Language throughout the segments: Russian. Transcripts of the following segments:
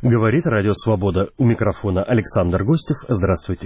Говорит Радио Свобода. У микрофона Александр Гостев. Здравствуйте.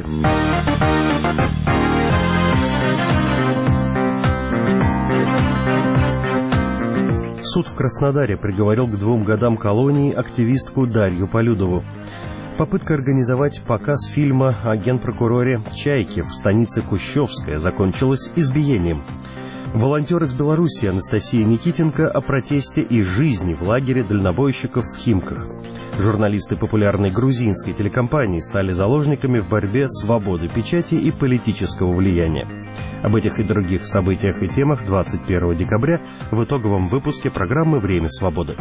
Суд в Краснодаре приговорил к 2 годам колонии активистку Дарью Полюдову. Попытка организовать показ фильма о генпрокуроре Чайке в станице Кущевская закончилась избиением. Волонтер из Беларуси Анастасия Никитенко о протесте и жизни в лагере дальнобойщиков в Химках. Журналисты популярной грузинской телекомпании стали заложниками в борьбе с свободой печати и политического влияния. Об этих и других событиях и темах 21 декабря в итоговом выпуске программы «Время свободы».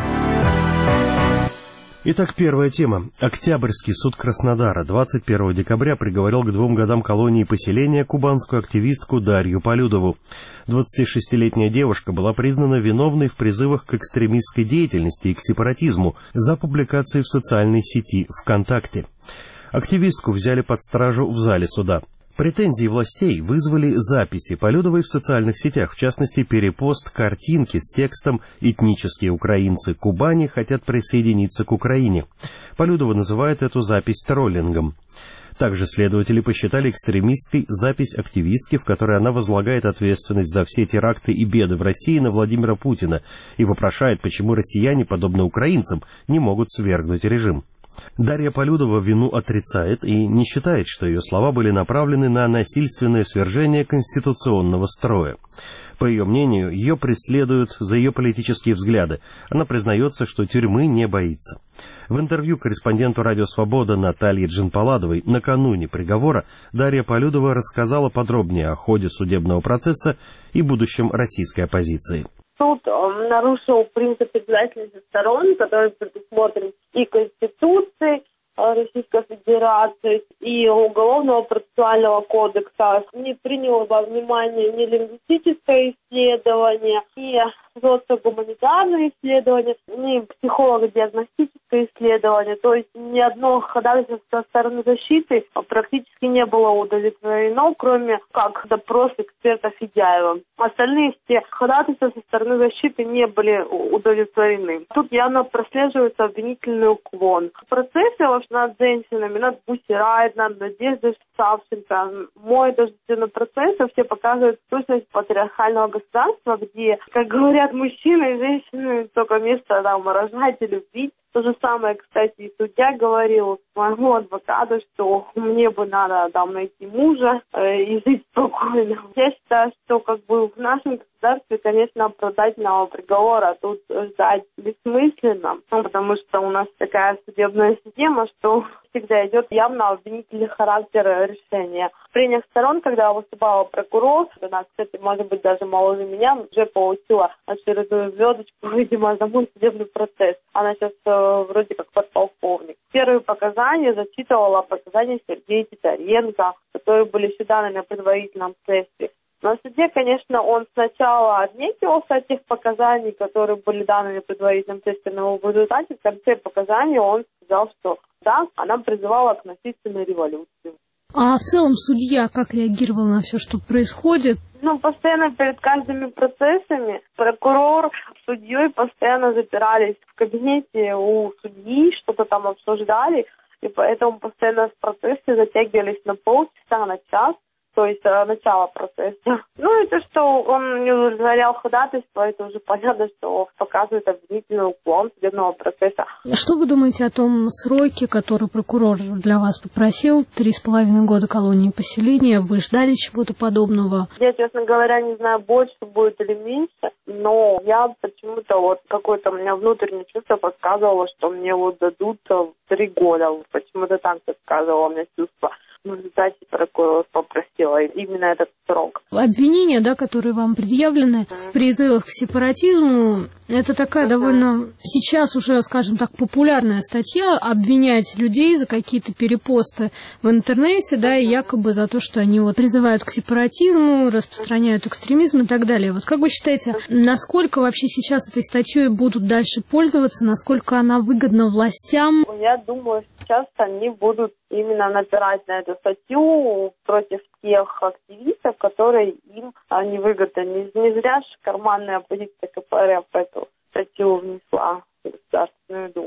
Итак, первая тема. Октябрьский суд Краснодара 21 декабря приговорил к 2 годам колонии и поселения кубанскую активистку Дарью Полюдову. 26-летняя девушка была признана виновной в призывах к экстремистской деятельности и к сепаратизму за публикации в социальной сети ВКонтакте. Активистку взяли под стражу в зале суда. Претензии властей вызвали записи Полюдовой в социальных сетях, в частности, перепост картинки с текстом «Этнические украинцы Кубани хотят присоединиться к Украине». Полюдова называет эту запись троллингом. Также следователи посчитали экстремистской запись активистки, в которой она возлагает ответственность за все теракты и беды в России на Владимира Путина и вопрошает, почему россияне, подобно украинцам, не могут свергнуть режим. Дарья Полюдова вину отрицает и не считает, что ее слова были направлены на насильственное свержение конституционного строя. По ее мнению, ее преследуют за ее политические взгляды. Она признается, что тюрьмы не боится. В интервью корреспонденту «Радио Свобода» Наталье Джанпаладовой накануне приговора Дарья Полюдова рассказала подробнее о ходе судебного процесса и будущем российской оппозиции. Суд нарушил принцип обязательности сторон, который предусмотрен и Конституцией Российской Федерации, и Уголовного процессуального кодекса. Не принял во внимание ни лингвистическое исследование, ни социогуманитарные исследования, ни психолого-диагностическое исследование. То есть ни одно ходатайство со стороны защиты практически не было удовлетворено, кроме как допрос эксперта Федяева. Остальные все ходатайства со стороны защиты не были удовлетворены. Тут явно прослеживается обвинительный уклон. В процессе над женщинами, над Бусирайт, над Надеждой Савченко, мой дожденный процесс все показывают сущность патриархального государства, где, как говорят мужчины и женщины, только место там рожать и любить. То же самое, кстати, и судья говорил моему адвокату, что мне бы надо там найти мужа и жить спокойно. Я считаю, что в нашем государстве, конечно, оправдательного приговора тут ждать бессмысленно, потому что у нас такая судебная система, что всегда идет явно обвинительный характер решения. В прениях сторон, когда выступала прокурор, она, кстати, может быть, даже моложе меня, уже получила очередную звездочку, видимо, за мой судебный процесс. Она сейчас вроде как подполковник. Первые показания зачитывала показания Сергея Титаренко, которые были еще даны на предварительном следствии. На суде, конечно, он сначала отнекивался от тех показаний, которые были даны на предварительном тесте, но в результате в конце показаний он сказал, что да, она призывала к насильственной революции. А в целом судья как реагировал на все, что происходит? Постоянно перед каждыми процессами прокурор с судьей постоянно запирались в кабинете у судьи, что-то там обсуждали, и поэтому постоянно в процессе затягивались на полчаса, на час. То есть начало процесса. Это что он не удовлетворял ходатайство, это уже понятно, что показывает обвинительный уклон судебного процесса. Что вы думаете о том сроке, который прокурор для вас попросил, 3,5 года колонии и поселения? Вы ждали чего-то подобного? Я, честно говоря, не знаю, больше будет или меньше, но я почему-то какое-то у меня внутреннее чувство подсказывало, что мне дадут 3 года. Почему-то так подсказывало мне чувство. В результате прокурор попросила именно этот срок. Обвинения, которые вам предъявлены в призывах к сепаратизму, это такая довольно сейчас уже, скажем так, популярная статья, обвинять людей за какие-то перепосты в интернете, и якобы за то, что они призывают к сепаратизму, распространяют экстремизм и так далее. Как вы считаете, насколько вообще сейчас этой статьей будут дальше пользоваться, насколько она выгодна властям? Я думаю, сейчас они будут именно напирать на эту статью против тех активистов, которые им невыгодны. Не зря же карманная оппозиция КПРФ эту статью внесла в Государственную Думу.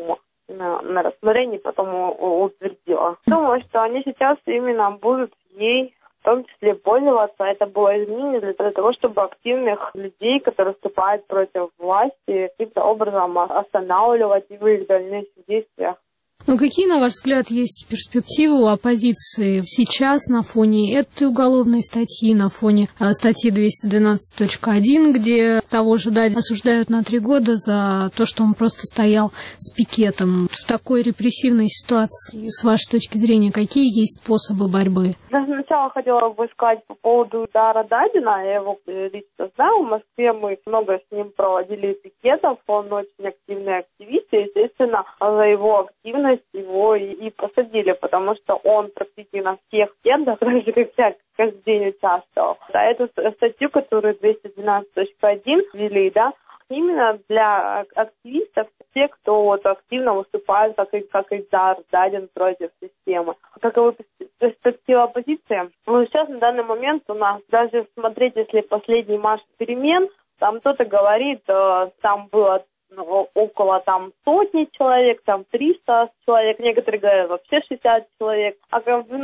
на рассмотрение, потом утвердила. Думаю, что они сейчас именно будут ей в том числе пользоваться. Это было изменение для того, чтобы активных людей, которые выступают против власти, каким-то образом останавливать в их дальнейших действиях. Ну, какие, на ваш взгляд, есть перспективы у оппозиции сейчас на фоне этой уголовной статьи, на фоне статьи 212.1, где того же Дадина осуждают на 3 года за то, что он просто стоял с пикетом? В такой репрессивной ситуации, с вашей точки зрения, какие есть способы борьбы? Сначала хотела бы сказать по поводу удара Дадина. Я его лично знаю. В Москве мы много с ним проводили пикетов. Он очень активный активист. И, естественно, за его активность его и посадили, потому что он практически на всех пикетах, даже как каждый день участвовал. А эту статью, которую 212.1 ввели, да, именно для активистов, те, кто вот активно выступает, как Ильдар Дадин против системы. Каковы перспективы оппозиции? Ну, сейчас на данный момент у нас, даже смотреть, если последний марш перемен, там кто-то говорит, там было около сотни человек, 300 человек, некоторые говорят вообще 60 человек. А в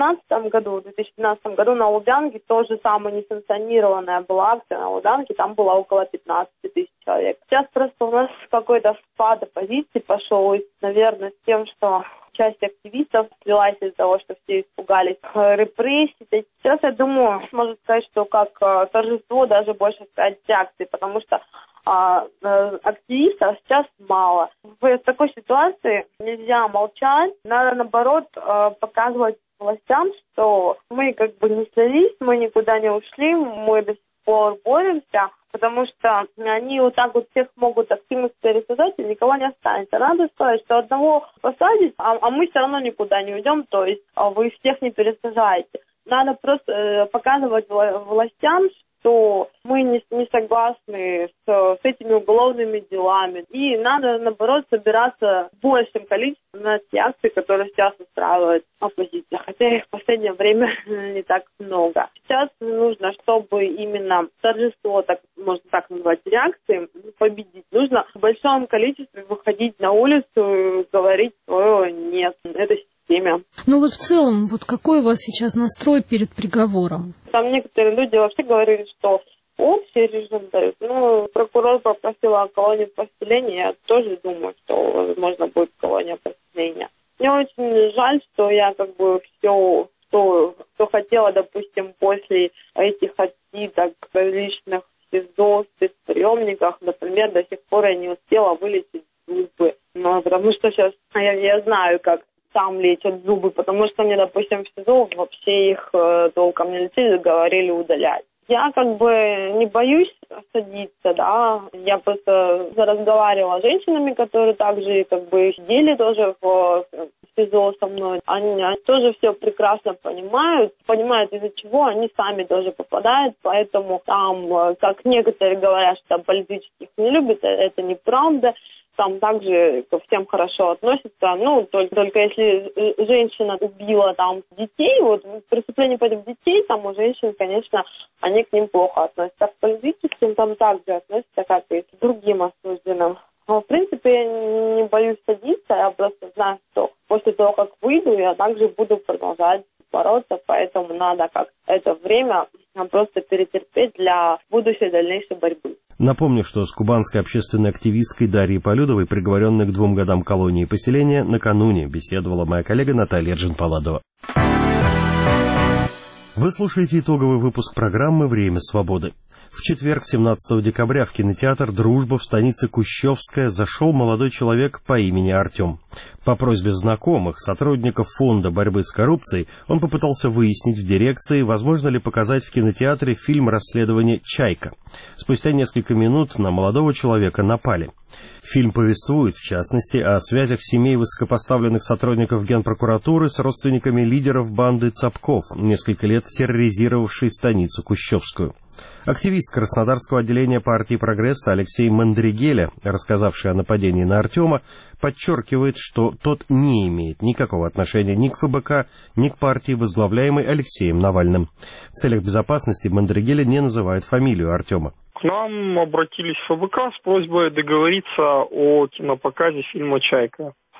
2012 году на Лубянке тоже самая несанкционированная была акция на Лубянке, там было около 15 тысяч человек. Сейчас просто у нас какой-то спад оппозиции пошел, наверное, с тем, что часть активистов слилась из-за того, что все испугались репрессий. Сейчас, я думаю, можно сказать, что как торжество даже больше сказать акции, потому что активистов сейчас мало. В такой ситуации нельзя молчать, надо наоборот показывать властям, что мы как бы не слились, мы никуда не ушли, мы до сих пор боремся, потому что они вот так вот всех могут активность пересажать, и никого не останется. Надо сказать, что одного посадить, а мы все равно никуда не уйдем, то есть вы всех не пересажаете. Надо просто показывать властям, что мы не согласны с этими уголовными делами. И надо, наоборот, собираться в большем количестве на те акции, которые сейчас устраивает оппозиция. Хотя их в последнее время не так много. Сейчас нужно, чтобы именно торжество, так можно так назвать, реакции, победить. Нужно в большом количестве выходить на улицу и говорить свое «нет» этой системе. Ну вот в целом, вот какой у вас сейчас настрой перед приговором? Там некоторые люди вообще говорили, что общий режим дают. Ну, прокурор попросила колонию поселения. Я тоже думаю, что, возможно, будет колония поселения. Мне очень жаль, что я как бы все, что хотела, допустим, после этих отсидок различных СИЗО, спецприемниках, например, до сих пор я не успела вылечить зубы. Ну, потому что сейчас я знаю, как там лечат зубы, потому что мне, допустим, в СИЗО вообще их толком не лечили, говорили удалять. Я как бы не боюсь садиться, да, я просто разговаривала с женщинами, которые также как бы сидели тоже в СИЗО со мной. Они тоже все прекрасно понимают, из-за чего они сами тоже попадают, поэтому там, как некоторые говорят, что политических не любят, это неправда. Там также ко всем хорошо относятся. Ну, только если женщина убила там детей, вот преступление против детей, там у женщин, конечно, они к ним плохо относятся. А к политическим там также относятся, как и к другим осужденным. Но, в принципе, я не боюсь садиться, я просто знаю, что после того, как выйду, я также буду продолжать бороться, поэтому надо как это время просто перетерпеть для будущей дальнейшей борьбы. Напомню, что с кубанской общественной активисткой Дарьей Полюдовой, приговоренной к 2 годам колонии и поселения, накануне беседовала моя коллега Наталья Джинпаладова. Вы слушаете итоговый выпуск программы «Время свободы». В четверг, 17 декабря, в кинотеатр «Дружба» в станице Кущевская зашел молодой человек по имени Артем. По просьбе знакомых, сотрудников фонда борьбы с коррупцией, он попытался выяснить в дирекции, возможно ли показать в кинотеатре фильм расследования «Чайка». Спустя несколько минут на молодого человека напали. Фильм повествует, в частности, о связях семей высокопоставленных сотрудников Генпрокуратуры с родственниками лидеров банды Цапков, несколько лет терроризировавшей станицу Кущевскую. Активист Краснодарского отделения партии «Прогресс» Алексей Мандригеля, рассказавший о нападении на Артема, подчеркивает, что тот не имеет никакого отношения ни к ФБК, ни к партии, возглавляемой Алексеем Навальным. В целях безопасности Мандригеля не называет фамилию Артема. К нам обратились в ФБК с просьбой договориться о кинопоказе фильма «Чайка».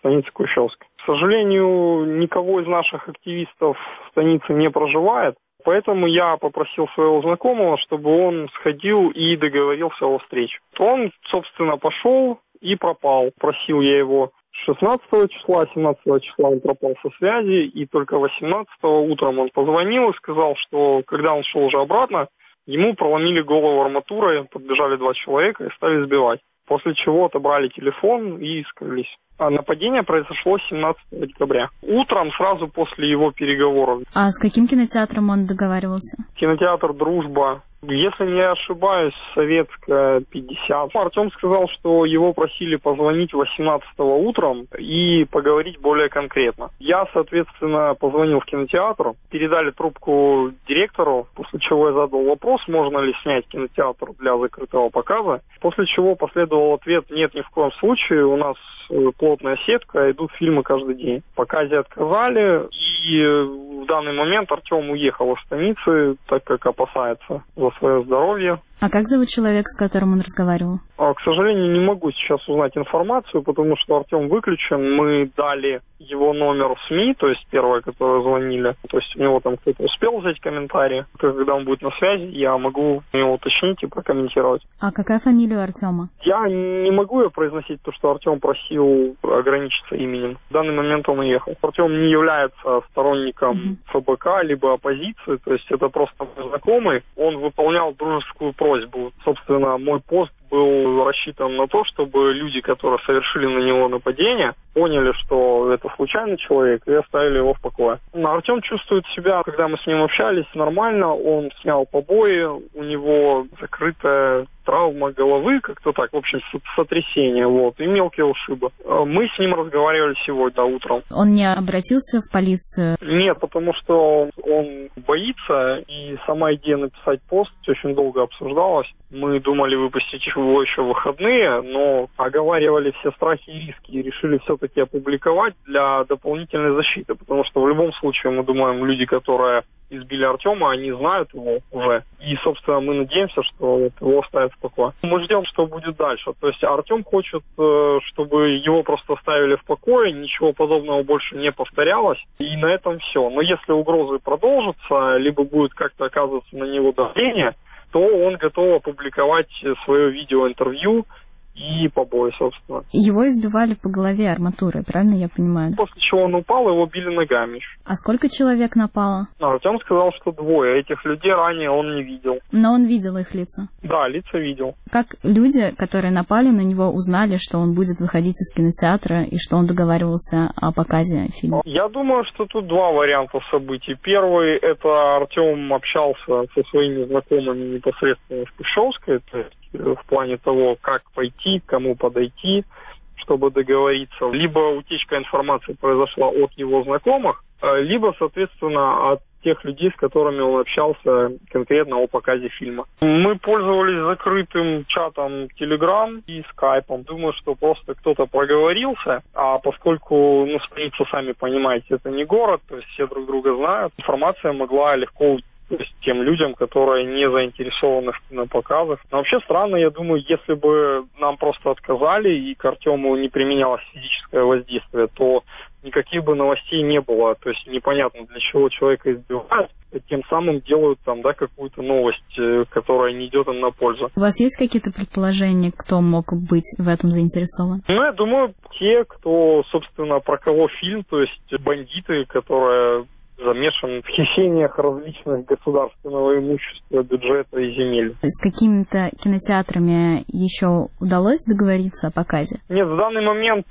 станице Кущевской. К сожалению, никого из наших активистов в станице не проживает, поэтому я попросил своего знакомого, чтобы он сходил и договорился о встрече. Он, собственно, пошел и пропал. Просил я его 16 числа, 17 числа он пропал со связи, и только 18 утром он позвонил и сказал, что когда он шел уже обратно, ему проломили голову арматурой, подбежали 2 человека и стали сбивать. После чего отобрали телефон и скрылись. А нападение произошло 17 декабря. Утром, сразу после его переговоров. А с каким кинотеатром он договаривался? Кинотеатр «Дружба». Если не ошибаюсь, Советская, 50. Артем сказал, что его просили позвонить 18-го утром и поговорить более конкретно. Я, соответственно, позвонил в кинотеатр, передали трубку директору, после чего я задал вопрос, можно ли снять кинотеатр для закрытого показа. После чего последовал ответ: нет, ни в коем случае, у нас плотная сетка, идут фильмы каждый день. В показе отказали, и в данный момент Артем уехал из станицы, так как опасается за свое здоровье. А как зовут человек, с которым он разговаривал? К сожалению, не могу сейчас узнать информацию, потому что Артем выключен. Мы дали его номер в СМИ, то есть первое, которое звонили. То есть у него там кто-то успел взять комментарии. Когда он будет на связи, я могу его уточнить и прокомментировать. А какая фамилия у Артема? Я не могу ее произносить, потому что Артем просил ограничиться именем. В данный момент он уехал. Артем не является сторонником ФБК либо оппозиции, то есть это просто мой знакомый. Он выполнял дружескую просьбу. Собственно, мой пост был рассчитан на то, чтобы люди, которые совершили на него нападение, поняли, что это случайный человек, и оставили его в покое. Артем чувствует себя, когда мы с ним общались, нормально. Он снял побои, у него закрытая травма головы, как-то так, в общем, сотрясение, и мелкие ушибы. Мы с ним разговаривали сегодня утром. Он не обратился в полицию? Нет, потому что он боится, и сама идея написать пост очень долго обсуждалась. Мы думали выпустить его еще в выходные, но оговаривали все страхи и риски и решили все-таки опубликовать для дополнительной защиты, потому что в любом случае, мы думаем, люди, которые избили Артема, они знают его уже. И, собственно, мы надеемся, что его оставят в покое. Мы ждем, что будет дальше. То есть Артем хочет, чтобы его просто оставили в покое, ничего подобного больше не повторялось, и на этом все. Но если угрозы продолжатся, либо будет как-то оказываться на него давление, то он готов опубликовать свое видеоинтервью и побои, собственно. Его избивали по голове арматурой, правильно я понимаю? После чего он упал, его били ногами. А сколько человек напало? Артем сказал, что 2. Этих людей ранее он не видел. Но он видел их лица? Да, лица видел. Как люди, которые напали на него, узнали, что он будет выходить из кинотеатра и что он договаривался о показе фильма? Я думаю, что тут 2 варианта событий. Первый — это Артем общался со своими знакомыми непосредственно в Кущевской, то есть в плане того, как пойти, к кому подойти, чтобы договориться. Либо утечка информации произошла от его знакомых, либо, соответственно, от тех людей, с которыми он общался конкретно о показе фильма. Мы пользовались закрытым чатом Telegram и скайпом. Думаю, что просто кто-то проговорился, а поскольку, станица, сами понимаете, это не город, то есть все друг друга знают, информация могла легко уйти. То есть тем людям, которые не заинтересованы в кинопоказах. Но вообще странно, я думаю, если бы нам просто отказали и к Артему не применялось физическое воздействие, то никаких бы новостей не было. То есть непонятно, для чего человека избивают, тем самым делают какую-то новость, которая не идет им на пользу. У вас есть какие-то предположения, кто мог быть в этом заинтересован? Я думаю, те, кто, собственно, про кого фильм, то есть бандиты, которые замешан в хищениях различных государственного имущества, бюджета и земель. С какими-то кинотеатрами еще удалось договориться о показе? Нет, в данный момент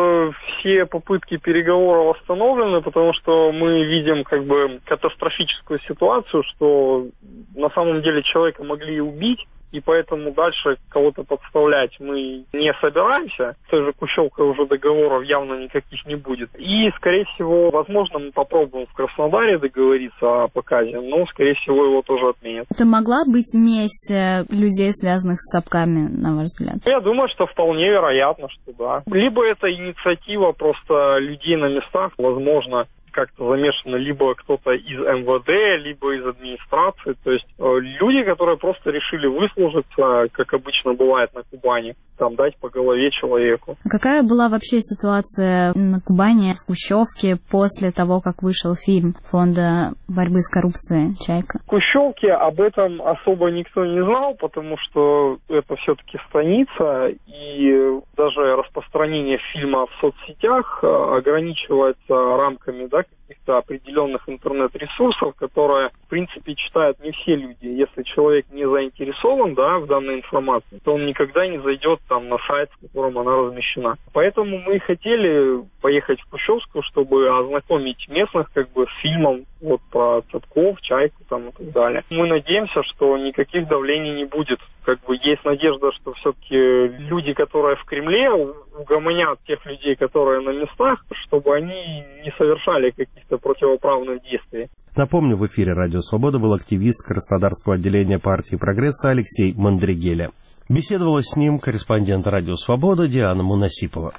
все попытки переговоров остановлены, потому что мы видим катастрофическую ситуацию, что на самом деле человека могли и убить, и поэтому дальше кого-то подставлять мы не собираемся. С той же Кущевкой уже договоров явно никаких не будет. И, скорее всего, возможно, мы попробуем в Краснодаре договориться о показе, но, скорее всего, его тоже отменят. Это могла быть месть людей, связанных с цапками, на ваш взгляд? Я думаю, что вполне вероятно, что да. Либо это инициатива просто людей на местах, возможно, как-то замешаны либо кто-то из МВД, либо из администрации. То есть люди, которые просто решили выслужиться, как обычно бывает на Кубани, там дать по голове человеку. А какая была вообще ситуация на Кубани, в Кущевке, после того, как вышел фильм Фонда борьбы с коррупцией «Чайка»? В Кущевке об этом особо никто не знал, потому что это все-таки станица, и даже распространение фильма в соцсетях ограничивается рамками, да, каких-то определенных интернет-ресурсов, которые, в принципе, читают не все люди. Если человек не заинтересован, да, в данной информации, то он никогда не зайдет там на сайт, в котором она размещена. Поэтому мы хотели поехать в Кущевскую, чтобы ознакомить местных как бы с фильмом вот про Цветков, Чайку там и так далее. Мы надеемся, что никаких давлений не будет. Как бы есть надежда, что все-таки люди, которые в Кремле, угомонят тех людей, которые на местах, чтобы они не совершали каких-то противоправных действий. Напомню, в эфире «Радио Свобода» был активист Краснодарского отделения партии «Прогресса» Алексей Мандригеля. Беседовала с ним корреспондент «Радио Свобода» Диана Мунасипова.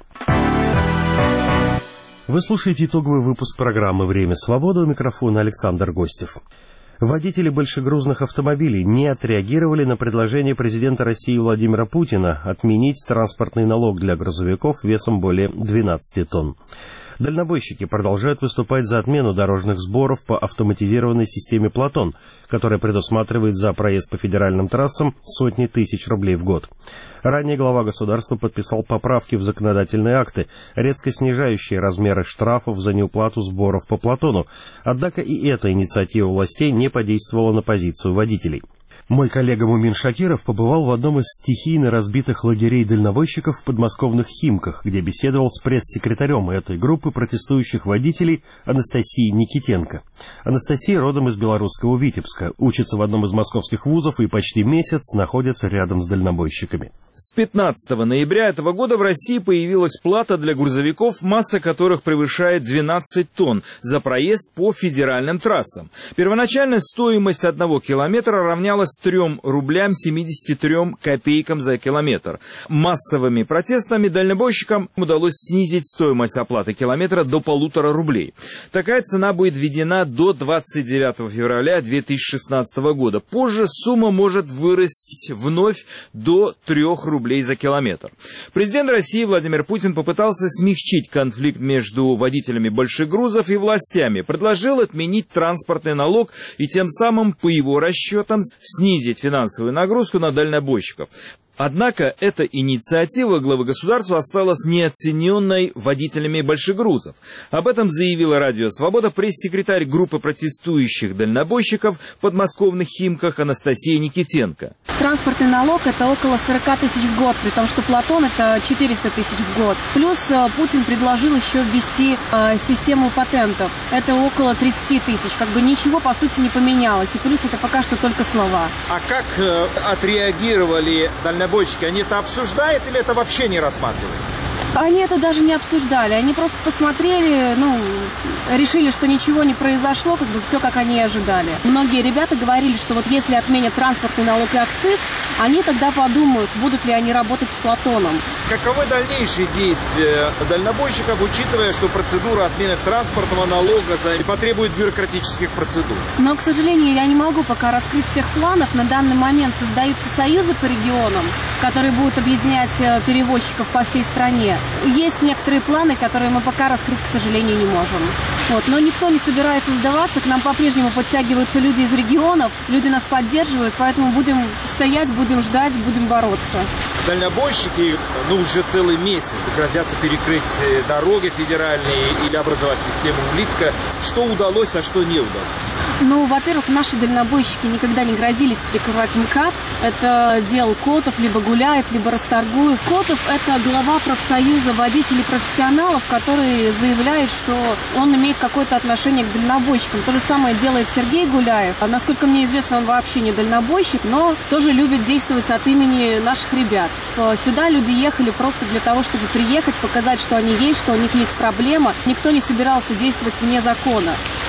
Вы слушаете итоговый выпуск программы «Время свободы», у микрофона Александр Гостев. Водители большегрузных автомобилей не отреагировали на предложение президента России Владимира Путина отменить транспортный налог для грузовиков весом более 12 тонн. Дальнобойщики продолжают выступать за отмену дорожных сборов по автоматизированной системе «Платон», которая предусматривает за проезд по федеральным трассам сотни тысяч рублей в год. Ранее глава государства подписал поправки в законодательные акты, резко снижающие размеры штрафов за неуплату сборов по «Платону». Однако и эта инициатива властей не подействовала на позицию водителей. Мой коллега Мумин Шакиров побывал в одном из стихийно разбитых лагерей дальнобойщиков в подмосковных Химках, где беседовал с пресс-секретарем этой группы протестующих водителей Анастасией Никитенко. Анастасия родом из белорусского Витебска, учится в одном из московских вузов и почти месяц находится рядом с дальнобойщиками. С 15 ноября этого года в России появилась плата для грузовиков, масса которых превышает 12 тонн, за проезд по федеральным трассам. Первоначально стоимость 1 километра равнялась 3 рублям 73 копейкам за километр. Массовыми протестами дальнобойщикам удалось снизить стоимость оплаты километра до 1,5 рублей. Такая цена будет введена до 29 февраля 2016 года. Позже сумма может вырасти вновь до 3 рублей за километр. Президент России Владимир Путин попытался смягчить конфликт между водителями больших грузов и властями, предложил отменить транспортный налог и тем самым, по его расчетам, снизить финансовую нагрузку на дальнобойщиков. Однако эта инициатива главы государства осталась неоцененной водителями больших грузов. Об этом заявила «Радио Свобода» пресс-секретарь группы протестующих дальнобойщиков в подмосковных Химках Анастасия Никитенко. Транспортный налог – это около 40 тысяч в год, при том, что «Платон» – это 400 тысяч в год. Плюс Путин предложил еще ввести систему патентов. Это около 30 тысяч. Как бы ничего, по сути, не поменялось. И плюс это пока что только слова. А как отреагировали дальнобойщики? Они это обсуждают или это вообще не рассматривается? Они это даже не обсуждали. Они просто посмотрели, решили, что ничего не произошло, как бы все, как они и ожидали. Многие ребята говорили, что вот если отменят транспортный налог и акциз, они тогда подумают, будут ли они работать с «Платоном». Каковы дальнейшие действия дальнобойщиков, учитывая, что процедура отмены транспортного налога потребует бюрократических процедур? Но, к сожалению, я не могу пока раскрыть всех планов. На данный момент создаются союзы по регионам, которые будут объединять перевозчиков по всей стране. Есть некоторые планы, которые мы пока раскрыть, к сожалению, не можем. Но никто не собирается сдаваться. К нам по-прежнему подтягиваются люди из регионов, люди нас поддерживают, поэтому будем стоять, будем ждать, будем бороться. Дальнобойщики уже целый месяц грозятся перекрыть дороги федеральные или образовать систему улитка. Что удалось, а что не удалось? Во-первых, наши дальнобойщики никогда не грозились перекрывать МКАД. Это делал Котов, либо Гуляев, либо Расторгуев. Котов – это глава профсоюза водителей-профессионалов, который заявляет, что он имеет какое-то отношение к дальнобойщикам. То же самое делает Сергей Гуляев. Насколько мне известно, он вообще не дальнобойщик, но тоже любит действовать от имени наших ребят. Сюда люди ехали просто для того, чтобы приехать, показать, что они есть, что у них есть проблема. Никто не собирался действовать вне закона.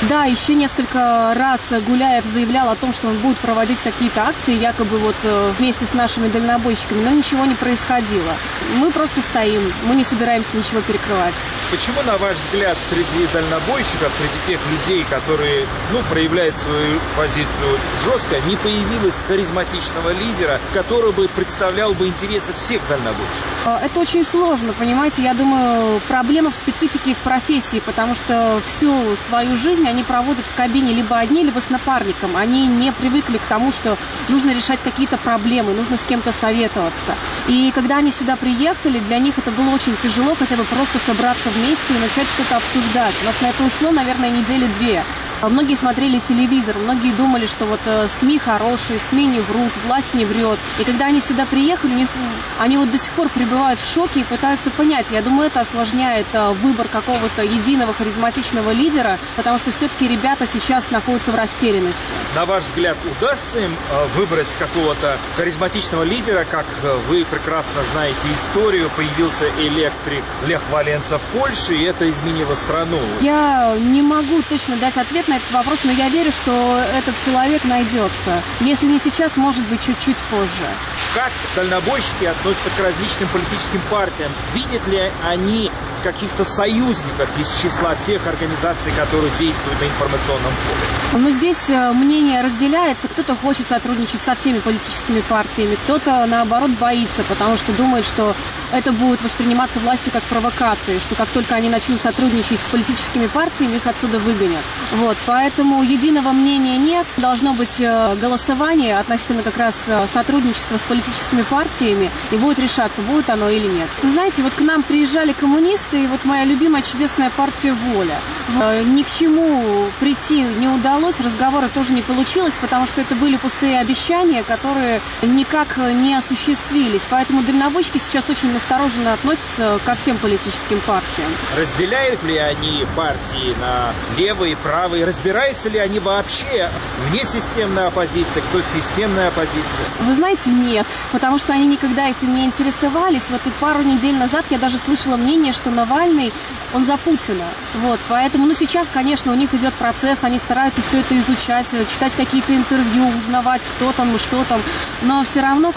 Да, еще несколько раз Гуляев заявлял о том, что он будет проводить какие-то акции, якобы вот вместе с нашими дальнобойщиками, но ничего не происходило. Мы просто стоим, мы не собираемся ничего перекрывать. Почему, на ваш взгляд, среди дальнобойщиков, среди тех людей, которые, проявляют свою позицию жестко, не появилось харизматичного лидера, который бы представлял бы интересы всех дальнобойщиков? Это очень сложно, понимаете, я думаю, проблема в специфике их профессии, потому что всю свою жизнь они проводят в кабине либо одни, либо с напарником. Они не привыкли к тому, что нужно решать какие-то проблемы, нужно с кем-то советоваться. И когда они сюда приехали, для них это было очень тяжело хотя бы просто собраться вместе и начать что-то обсуждать. У нас на это ушло, наверное, недели-две. Многие смотрели телевизор, многие думали, что вот СМИ хорошие, СМИ не врут, власть не врет. И когда они сюда приехали, они вот до сих пор пребывают в шоке и пытаются понять. Я думаю, это осложняет выбор какого-то единого харизматичного лидера, потому что все-таки ребята сейчас находятся в растерянности. На ваш взгляд, удастся им выбрать какого-то харизматичного лидера? Как вы прекрасно знаете историю, появился электрик Лех Валенса в Польше, и это изменило страну. Я не могу точно дать ответ на этот вопрос, но я верю, что этот человек найдется. Если не сейчас, может быть, чуть-чуть позже. Как дальнобойщики относятся к различным политическим партиям? Видят ли они каких-то союзников из числа тех организаций, которые действуют на информационном поле? Но здесь мнение разделяется. Кто-то хочет сотрудничать со всеми политическими партиями, кто-то, наоборот, боится, потому что думает, что это будет восприниматься властью как провокация, что как только они начнут сотрудничать с политическими партиями, их отсюда выгонят. Вот, поэтому единого мнения нет. Должно быть голосование относительно как раз сотрудничества с политическими партиями, и будет решаться, будет оно или нет. Вы знаете, вот к нам приезжали коммунисты, и вот моя любимая чудесная партия «Воля». Ни к чему прийти не удалось, разговоры тоже не получилось, потому что это были пустые обещания, которые никак не осуществились. Поэтому дальнобойщики сейчас очень настороженно относятся ко всем политическим партиям. Разделяют ли они партии на левые, правые? Разбираются ли они вообще внесистемная оппозиция, кто системная оппозиция? Вы знаете, нет, потому что они никогда этим не интересовались. Вот и пару недель назад я даже слышала мнение, что Навальный, он за Путина. Вот, поэтому, сейчас, конечно, у них идет процесс, они стараются все это изучать, читать какие-то интервью, узнавать, кто там и что там, но все равно,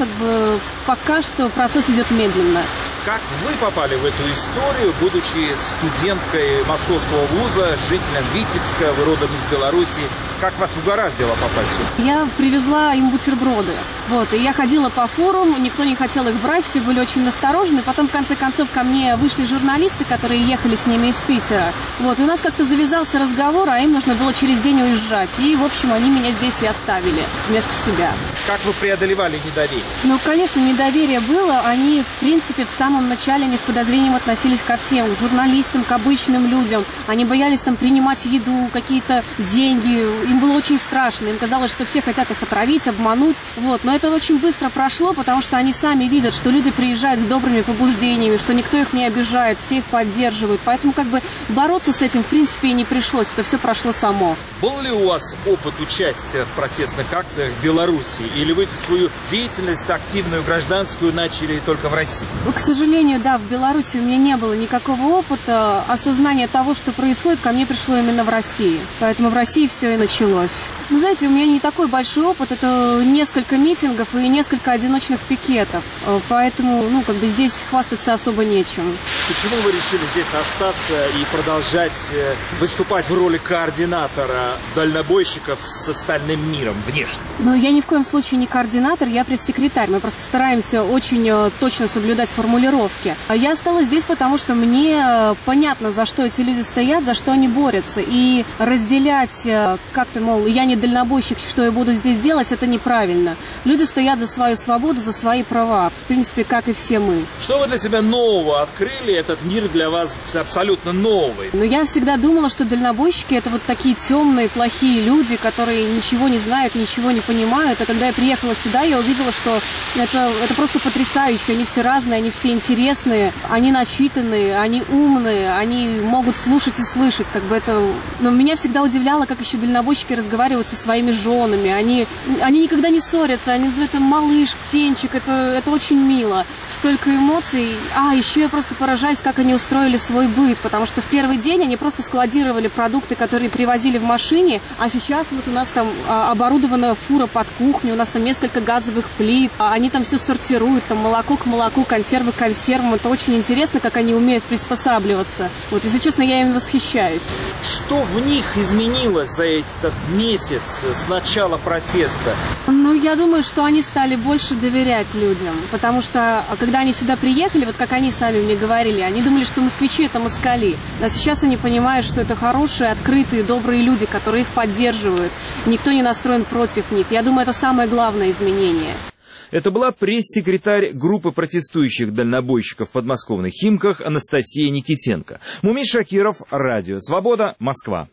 пока что процесс идет медленно. Как вы попали в эту историю, будучи студенткой Московского вуза, жителем Витебска, вы родом из Беларуси? Как вас угораздило попасть сюда? Я привезла им бутерброды. Вот, и я ходила по форуму, никто не хотел их брать, все были очень насторожены. Потом, в конце концов, ко мне вышли журналисты, которые ехали с ними из Питера. Вот, и у нас как-то завязался разговор, а им нужно было через день уезжать. И, в общем, они меня здесь и оставили вместо себя. Как вы преодолевали недоверие? Конечно, недоверие было. Они, в принципе, в самом начале не с подозрением относились ко всем, к журналистам, к обычным людям. Они боялись там принимать еду, какие-то деньги. Им было очень страшно. Им казалось, что все хотят их отравить, обмануть. Вот. Но это очень быстро прошло, потому что они сами видят, что люди приезжают с добрыми побуждениями, что никто их не обижает, все их поддерживают. Поэтому бороться с этим, в принципе, и не пришлось. Это все прошло само. Был ли у вас опыт участия в протестных акциях в Беларуси? Или вы свою деятельность активную, гражданскую, начали только в России? К сожалению, да, в Беларуси у меня не было никакого опыта. Осознание того, что происходит, ко мне пришло именно в России. Поэтому в России все и началось. Знаете, у меня не такой большой опыт. Это несколько митингов и несколько одиночных пикетов. Поэтому, здесь хвастаться особо нечем. Почему вы решили здесь остаться и продолжать выступать в роли координатора дальнобойщиков с остальным миром внешне? Я ни в коем случае не координатор, я пресс-секретарь. Мы просто стараемся очень точно соблюдать формулировки. Я осталась здесь, потому что мне понятно, за что эти люди стоят, за что они борются. И разделять я не дальнобойщик, что я буду здесь делать, это неправильно. Люди стоят за свою свободу, за свои права. В принципе, как и все мы. Что вы для себя нового открыли? Этот мир для вас абсолютно новый. Я всегда думала, что дальнобойщики — это вот такие темные, плохие люди, которые ничего не знают, ничего не понимают. А когда я приехала сюда, я увидела, что это просто потрясающе. Они все разные, они все интересные, они начитанные, они умные, они могут слушать и слышать. Но меня всегда удивляло, как еще дальнобойщики дальнобойщики разговаривают со своими женами. Они никогда не ссорятся, они называют им малыш, птенчик. Это очень мило. Столько эмоций. Еще я просто поражаюсь, как они устроили свой быт, потому что в первый день они просто складировали продукты, которые привозили в машине, а сейчас вот у нас там оборудована фура под кухню, у нас там несколько газовых плит, они там все сортируют, там молоко к молоку, консервы к консервам. Это очень интересно, как они умеют приспосабливаться. Вот, если честно, я им восхищаюсь. Что в них изменилось за этот месяц с начала протеста? Я думаю, что они стали больше доверять людям, потому что, когда они сюда приехали, вот как они сами мне говорили, они думали, что москвичи — это москали. А сейчас они понимают, что это хорошие, открытые, добрые люди, которые их поддерживают. Никто не настроен против них. Я думаю, это самое главное изменение. Это была пресс-секретарь группы протестующих дальнобойщиков в подмосковных Химках Анастасия Никитенко. Мумий Шакиров, Радио Свобода, Москва.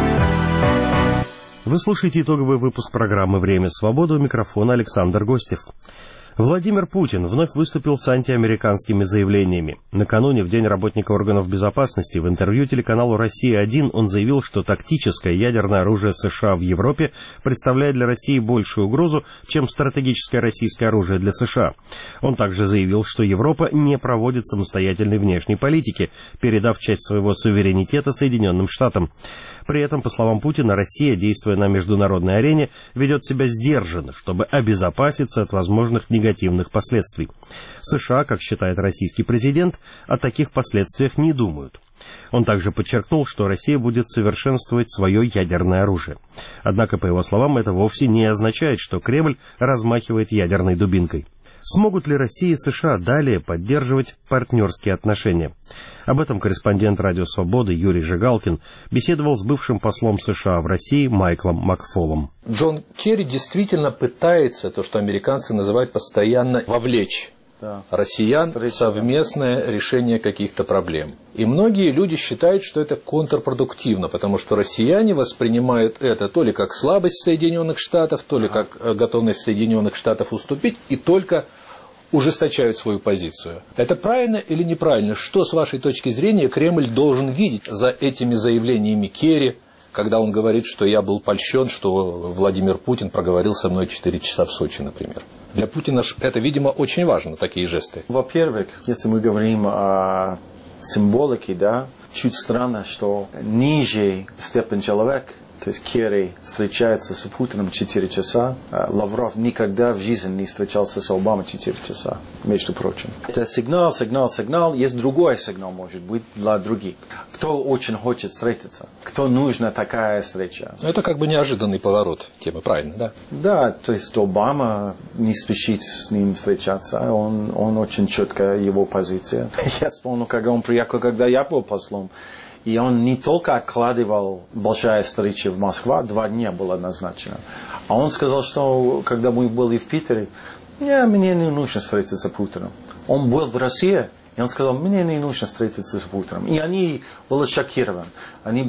Вы слушаете итоговый выпуск программы «Время свободы», у микрофона Александр Гостев. Владимир Путин вновь выступил с антиамериканскими заявлениями. Накануне, в День работника органов безопасности, в интервью телеканалу «Россия-1» он заявил, что тактическое ядерное оружие США в Европе представляет для России большую угрозу, чем стратегическое российское оружие для США. Он также заявил, что Европа не проводит самостоятельной внешней политики, передав часть своего суверенитета Соединенным Штатам. При этом, по словам Путина, Россия, действуя на международной арене, ведет себя сдержанно, чтобы обезопаситься от возможных негативных последствий. США, как считает российский президент, о таких последствиях не думают. Он также подчеркнул, что Россия будет совершенствовать свое ядерное оружие. Однако, по его словам, это вовсе не означает, что Кремль размахивает ядерной дубинкой. Смогут ли Россия и США далее поддерживать партнерские отношения? Об этом корреспондент «Радио Свободы» Юрий Жигалкин беседовал с бывшим послом США в России Майклом Макфолом. Джон Керри действительно пытается, то, что американцы называют постоянно, вовлечь россиян в совместное решение каких-то проблем. И многие люди считают, что это контрпродуктивно, потому что россияне воспринимают это то ли как слабость Соединенных Штатов, то ли как готовность Соединенных Штатов уступить, и только ужесточают свою позицию. Это правильно или неправильно? Что, с вашей точки зрения, Кремль должен видеть за этими заявлениями Керри, когда он говорит, что я был польщен, что Владимир Путин проговорил со мной 4 часа в Сочи, например? Для Путина это, видимо, очень важно, такие жесты. Во-первых, если мы говорим о символике, чуть странно, что ниже степень человека, то есть Керри встречается с Путиным 4 часа, Лавров никогда в жизни не встречался с Обамой 4 часа, между прочим. Это сигнал, есть другой сигнал, может быть, для других. Кто очень хочет встретиться, кто нужна такая встреча. Это как бы неожиданный поворот темы, правильно, да? Да, то есть Обама не спешит с ним встречаться, он очень четко его позиция. Я вспомнил, когда он приехал, когда я был послом. И он не только откладывал большая встреча в Москве, 2 дня было назначено. А он сказал, что когда мы были в Питере, мне не нужно встретиться с Путиным. Он был в России, и он сказал, мне не нужно встретиться с Путиным. И они были шокированы. Они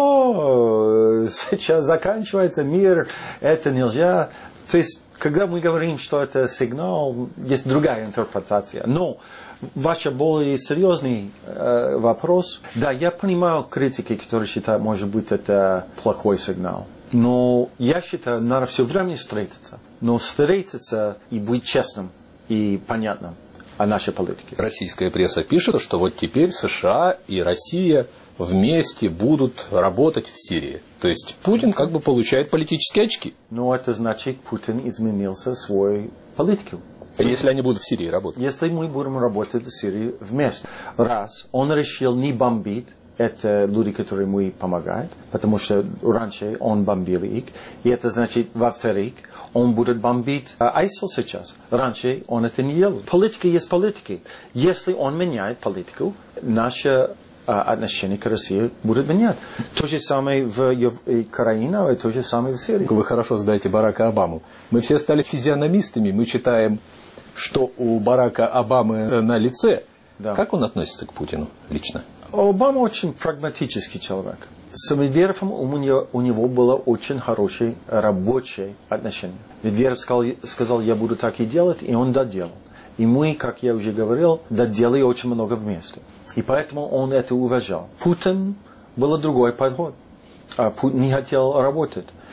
были, сейчас заканчивается мир, это нельзя. То есть, когда мы говорим, что это сигнал, есть другая интерпретация. Но ваш более серьезный вопрос. Да, я понимаю критики, которые считают, может быть, это плохой сигнал. Но я считаю, надо все время встретиться. Но встретиться и быть честным и понятным о нашей политике. Российская пресса пишет, что вот теперь США и Россия вместе будут работать в Сирии. То есть Путин как бы получает политические очки. Но это значит, Путин изменился в свою политику. Если они будут в Сирии работать? Если мы будем работать в Сирии вместе. Раз, он решил не бомбить, это люди, которые ему помогают, потому что раньше он бомбил их. И это значит, во-вторых, он будет бомбить ISIL сейчас. Раньше он это не делал. Политика есть политика. Если он меняет политику, наше отношение к России будет менять. То же самое в Украине, и то же самое в Сирии. Вы хорошо знаете Барака Обаму. Мы все стали физиономистами, мы читаем, что у Барака Обамы на лице. Да. Как он относится к Путину лично? Обама очень прагматический человек. С Медведевым у него было очень хорошее рабочее отношение. Медведев сказал, я буду так и делать, и он доделал. И мы, как я уже говорил, доделали очень много вместе. И поэтому он это уважал. Путин был другой подход. Путин не хотел работать.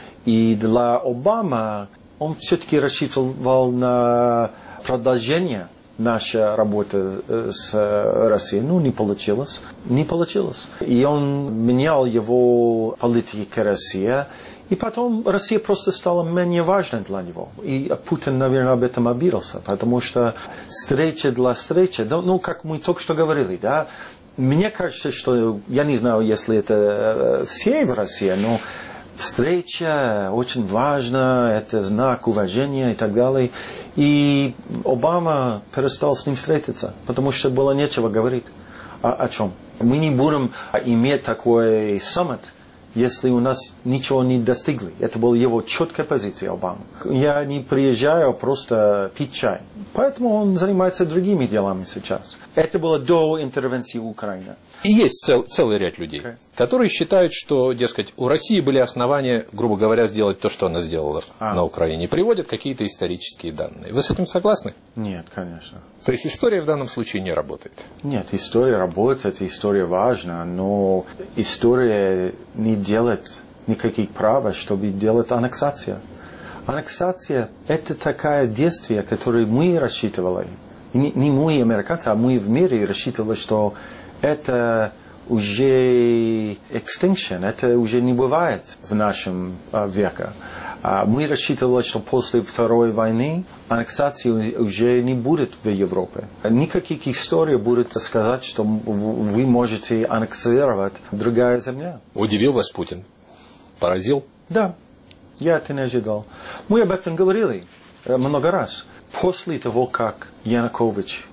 И для Обамы он все-таки рассчитывал на продолжение нашей работы с Россией. Ну, не получилось. Не получилось. И он менял его политики к России. И потом Россия просто стала менее важной для него. И Путин, наверное, об этом обиделся. Потому что встреча для встречи, ну, как мы только что говорили, да, мне кажется, что, я не знаю, если это все в России, но встреча очень важна, это знак уважения и так далее. И Обама перестал с ним встретиться, потому что было нечего говорить. О чем? Мы не будем иметь такой саммит, если у нас ничего не достигли. Это была его четкая позиция Обамы. Я не приезжаю просто пить чай. Поэтому он занимается другими делами сейчас. Это было до интервенции в Украине. И есть целый ряд людей, которые считают, что, дескать, у России были основания, грубо говоря, сделать то, что она сделала на Украине. Приводят какие-то исторические данные. Вы с этим согласны? Нет, конечно. То есть история в данном случае не работает? Нет, история работает, история важна, но история не делает никаких прав, чтобы делать аннексацию. Аннексация – это такое действие, которое мы рассчитывали. Не мы, американцы, а мы в мире рассчитывали, что это уже extinction, это уже не бывает в нашем веке. Мы рассчитывали, что после Второй войны аннексации уже не будет в Европе. Никаких историй будет сказать, что вы можете аннексировать другая земля. Удивил вас Путин? Поразил? Да, я это не ожидал. Мы об этом говорили много раз. После того, как Янукович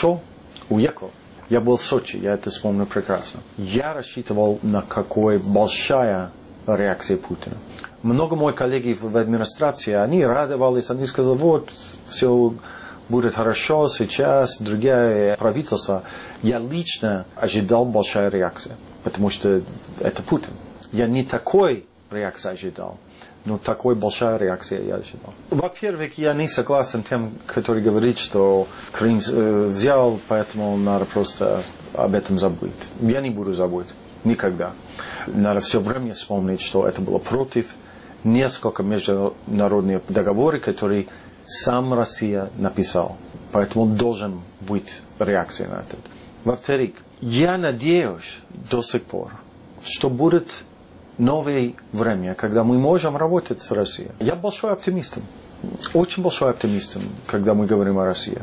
уехал, я был в Сочи, я это вспомнил прекрасно. Я рассчитывал на какой большая реакция Путина. Много моих коллег в администрации, они радовались, они сказали, вот, все будет хорошо сейчас, другие правительства. Я лично ожидал большая реакция, потому что это Путин. Я не такой реакции ожидал. Но такой большая реакция я ожидал. Во-первых, я не согласен с тем, который говорит, что Крым взял, поэтому надо просто об этом забыть. Я не буду забыть. Никогда. Надо все время вспомнить, что это было против нескольких международных договоров, которые сам Россия написал. Поэтому должен быть реакция на это. Во-вторых, я надеюсь до сих пор, что будет новое время, когда мы можем работать с Россией. Я большой оптимист. Очень большой оптимист, когда мы говорим о России.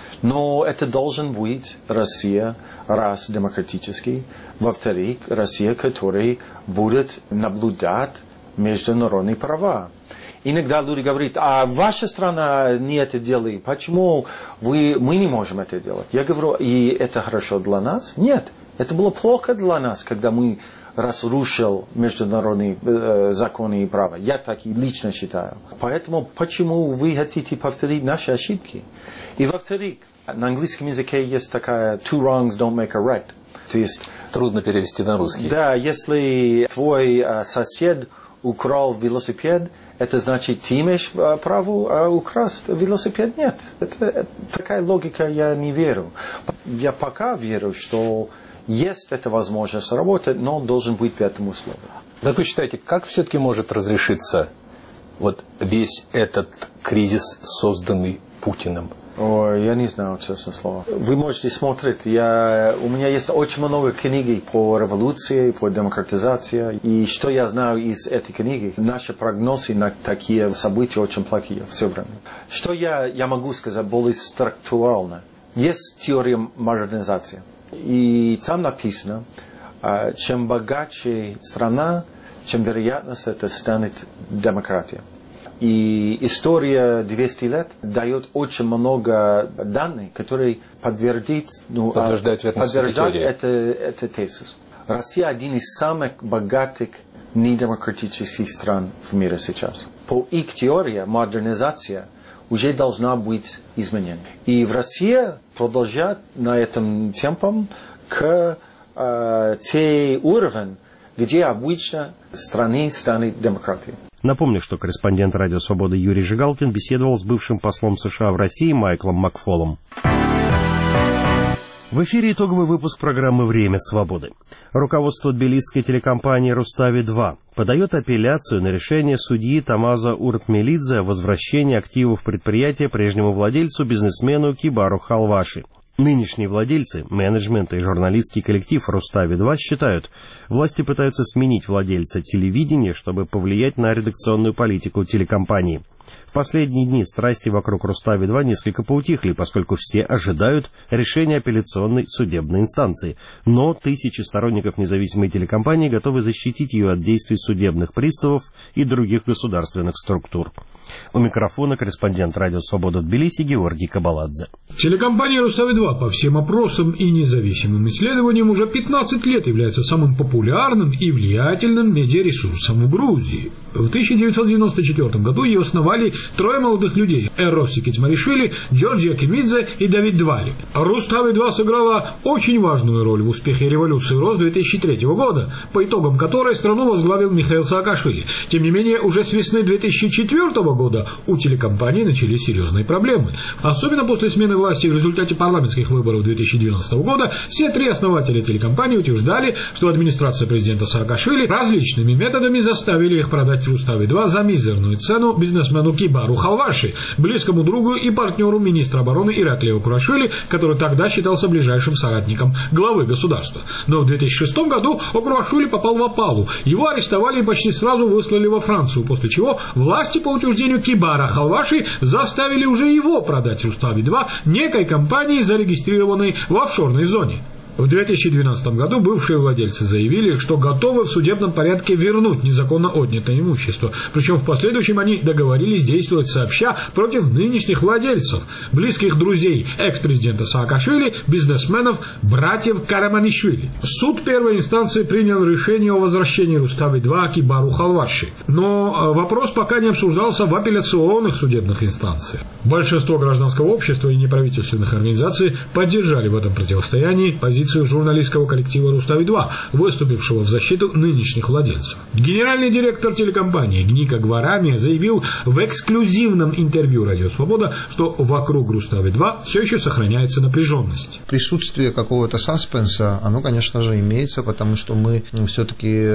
Но это должен быть Россия, раз, демократический. Во-вторых, Россия, которая будет наблюдать международные права. Иногда люди говорят, а ваша страна не это делает, почему мы не можем это делать? Я говорю, и это хорошо для нас? Нет, это было плохо для нас, когда мы разрушил международные законы и права. Я так и лично считаю. Поэтому почему вы хотите повторить наши ошибки? И во-вторых, на английском языке есть такая two wrongs don't make a right. То есть трудно перевести на русский. Да, если твой сосед украл велосипед, это значит, ты имеешь право украсть велосипед? Нет. Это такая логика, я не верю. Я пока верю, что есть эта возможность работать, но он должен быть в этом условии. Как вы считаете, как все-таки может разрешиться вот весь этот кризис, созданный Путиным? Ой, я не знаю, честное слово. Вы можете смотреть. У меня есть очень много книг по революции, по демократизации. И что я знаю из этой книги, наши прогнозы на такие события очень плохие все время. Что я могу сказать более структурально? Есть теория модернизации. И там написано, чем богаче страна, чем вероятность это станет демократия. И история 200 лет дает очень много данных, которые подтверждают этот тезис. Россия один из самых богатых недемократических стран в мире сейчас. По их теории модернизация уже должна быть изменена. И в России продолжать на этом темпом к те уровень, где обычно страны станет демократией. Напомню, что корреспондент «Радио Свобода» Юрий Жигалкин беседовал с бывшим послом США в России Майклом Макфолом. В эфире итоговый выпуск программы «Время свободы». Руководство тбилисской телекомпании «Рустави-2» подает апелляцию на решение судьи Тамаза Уртмелидзе о возвращении активов предприятия прежнему владельцу, бизнесмену Кибару Халваши. Нынешние владельцы, менеджмент и журналистский коллектив «Рустави-2» считают, власти пытаются сменить владельца телевидения, чтобы повлиять на редакционную политику телекомпании. В последние дни страсти вокруг «Рустави-2» несколько поутихли, поскольку все ожидают решения апелляционной судебной инстанции. Но тысячи сторонников независимой телекомпании готовы защитить ее от действий судебных приставов и других государственных структур. У микрофона корреспондент «Радио Свобода» Тбилиси Георгий Кабаладзе. Телекомпания «Рустави-2» по всем опросам и независимым исследованиям уже 15 лет является самым популярным и влиятельным медиаресурсом в Грузии. В 1994 году ее основали трое молодых людей – Эроси Кицмаришвили, Джорджия Кемидзе и Давид Двали. «Рустави-2» сыграла очень важную роль в успехе революции РОС 2003 года, по итогам которой страну возглавил Михаил Саакашвили. Тем не менее, уже с весны 2004 года у телекомпании начались серьезные проблемы. Особенно после смены власти в результате парламентских выборов 2012 года все три основателя телекомпании утверждали, что администрация президента Саакашвили различными методами заставили их продать «Рустави-2» за мизерную цену бизнесмену Кибару Халваши, близкому другу и партнеру министра обороны Ираклию Курашвили, который тогда считался ближайшим соратником главы государства. Но в 2006 году Курашвили попал в опалу. Его арестовали и почти сразу выслали во Францию, после чего власти по утверждению Кибара Халваши заставили уже его продать «Рустави-2» некой компании, зарегистрированной в офшорной зоне. В 2012 году бывшие владельцы заявили, что готовы в судебном порядке вернуть незаконно отнятое имущество. Причем в последующем они договорились действовать сообща против нынешних владельцев, близких друзей экс-президента Саакашвили, бизнесменов, братьев Караманишвили. Суд первой инстанции принял решение о возвращении «Рустави-2» Кибару Халваши. Но вопрос пока не обсуждался в апелляционных судебных инстанциях. Большинство гражданского общества и неправительственных организаций поддержали в этом противостоянии позицию журналистского коллектива «Рустави-2», выступившего в защиту нынешних владельцев. Генеральный директор телекомпании Гника Гварамия заявил в эксклюзивном интервью «Радио Свобода», что вокруг «Рустави-2» все еще сохраняется напряженность. Присутствие какого-то саспенса, оно, конечно же, имеется, потому что мы все-таки